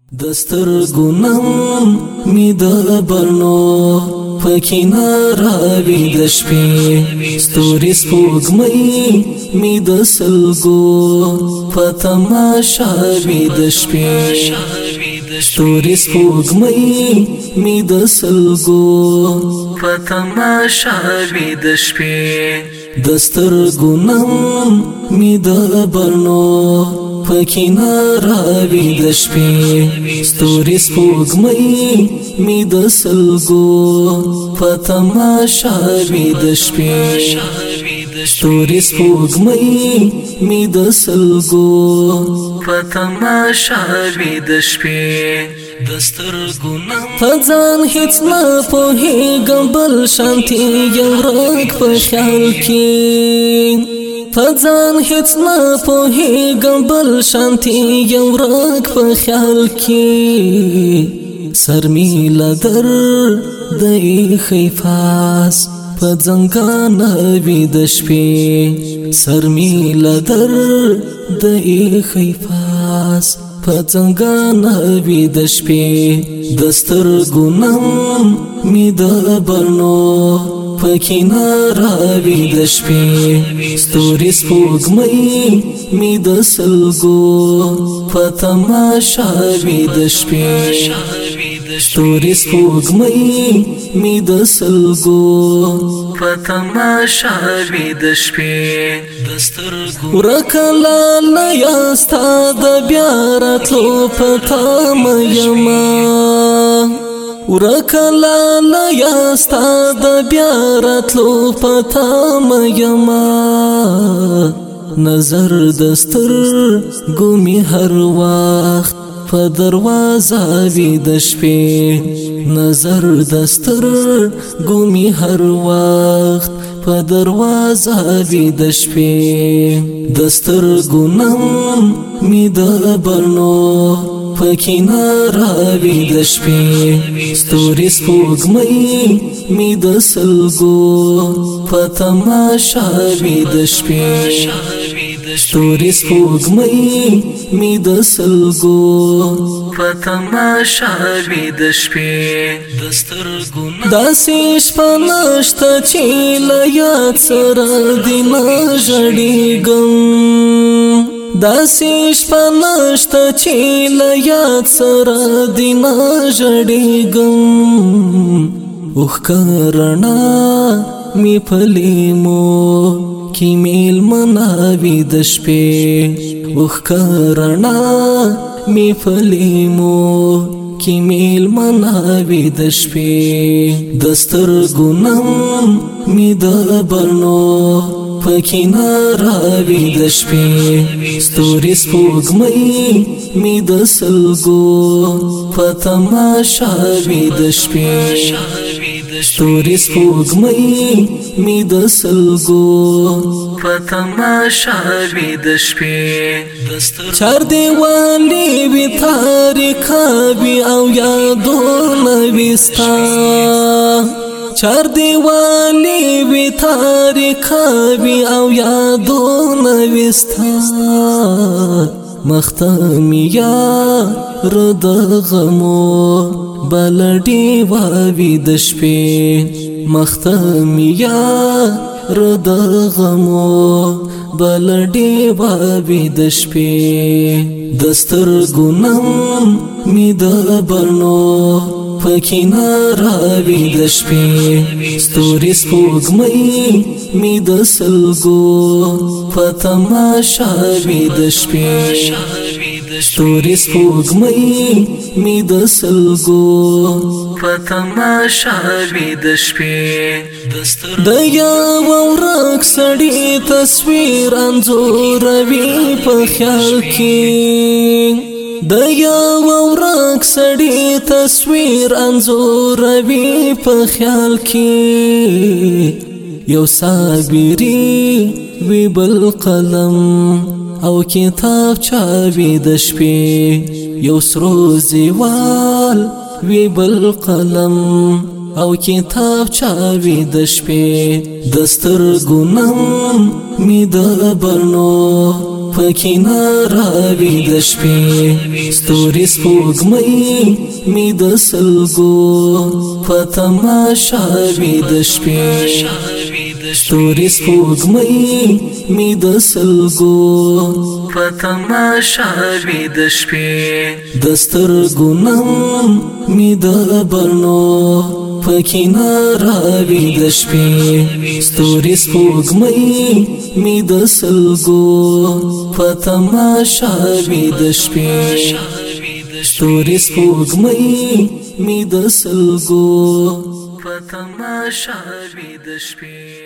دستر گنم می دبرنو پکینا راوی دشپی ستوری سپوگمی می دسلگو پتماشاوی دشپی ستوری سپوگمی می دسلگو پتماشاوی دشپی دستر گنم می دبرنو پکینا راوی دشپی ستوری سپوگمی می دسلگو پتماشاوی دشپی ستوری سپوگمی می دسلگو پتماشاوی دشپی پځان هیڅ نه پوهیږم بل شانتی یو رنګ په خیال کې پځان هیڅ نه پوهیږم بل شانتی یو رنګ په خیال کې سر می لدر د خیفاس په ځنګان وی د شپې سر می لدر د خیفاس پتنگان وی د شپې دستر گنم می دبرنو پکینا راوی د شپې ستوری سپوگمی می دسلگو پتماشاوی د شپې ستوری سپوگمی می دسلگو پتماشاوی د شپې ورکلا لیاستا د بیارتلو پتام یما ورکلا لیاستا د بیارتلو پتام یما نظر دستر گمی هر وقت په دروازه وی د شپې نظر دستر گمی هر وقت په دروازه وی د شپې دستر گنم می دبرنو پکینا راوی د شپې ستوری سپوگمی می دسلگو پتماشاوی د شپې ستوری سپوگمی می دسلگو پتماشاوی د شپې داسې شپه نشته چې له یاد سره دې نه ژړېږم داسې شپه نشته چې له یاد سره دې نه ژړېږم اوښکه رڼا می په لیمو کی میلمنه وی د شپې اوښکه رڼا می په لیمو کی میلمنه وی د شپې دستر گنم می دبرنو پکینا راوی د شپې ستوری سپوگمی می دسلگو پتماشاوی د شپې ستوری سپوگمی می دسلگو پتماشاوی د شپې چار دیوالی وی تاریکا وی او یادونه وستا چار دیوالی وی تاریکا وی او یادونه وستا مختمی رد غمو بلډي واوی د شپې مختمی رد غمو بلډي واوی د شپې دستر گنم می دبرنو پکینا راوی د شپې ستوری سپوگمی می دسلگو پتماشاوی د شپې ستوری سپوگمی می دسلگو پتماشاوی د شپې د یو ورک سړی تصویر انځوروي په خیال کې د یو ورک سړی تصویر انځوروي په خیال کې یو صابری وی بل قلم او کتاب چاوی د شپې یو سرو زیوال وی بل قلم او کتاب چاوی د شپې دستر گنم می دبرنو پکې ناراوي د شپې ستوري سپوږمۍ می د سلګو په تماشا وي د شپې ستوري سپوږمۍ می د سلګو په تماشا وي د شپې د سترګو نم می د برنو پکې ناراوي د شپې ستوري سپوږمۍ می د سلګو په تماشا وي د شپې ستوري سپوږمۍ می د سلګو په تماشا وي د شپې